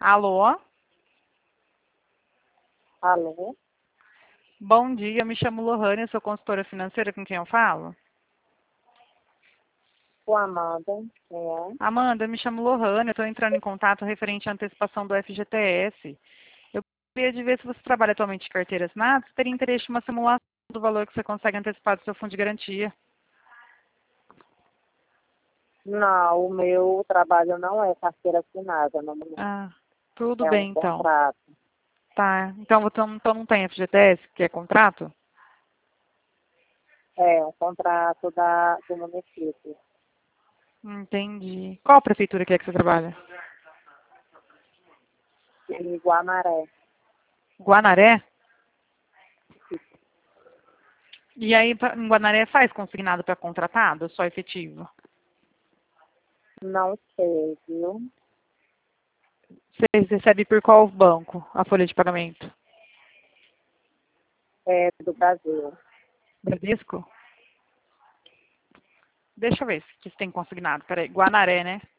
Alô? Alô? Bom dia, eu me chamo Lohane, eu sou consultora financeira, com quem eu falo? O Amanda, quem é? Amanda, eu me chamo Lohane, eu estou entrando em contato referente à antecipação do FGTS. Eu queria de ver se você trabalha atualmente de carteira assinada, se teria interesse em uma simulação do valor que você consegue antecipar do seu fundo de garantia. Não, o meu trabalho não é carteira assinada, não, Ah, tudo é um bem então. contrato. Tá, então não tem FGTS, que é contrato? É um contrato do município, Entendi. Qual prefeitura que é que você trabalha? de Guamaré. Guanaré? E aí, em Guanaré faz consignado para contratado ou só efetivo? Não sei, viu? Você recebe por qual banco a folha de pagamento? É do Brasil. Bradesco? Deixa eu ver se tem consignado. Peraí, Guanaré, né?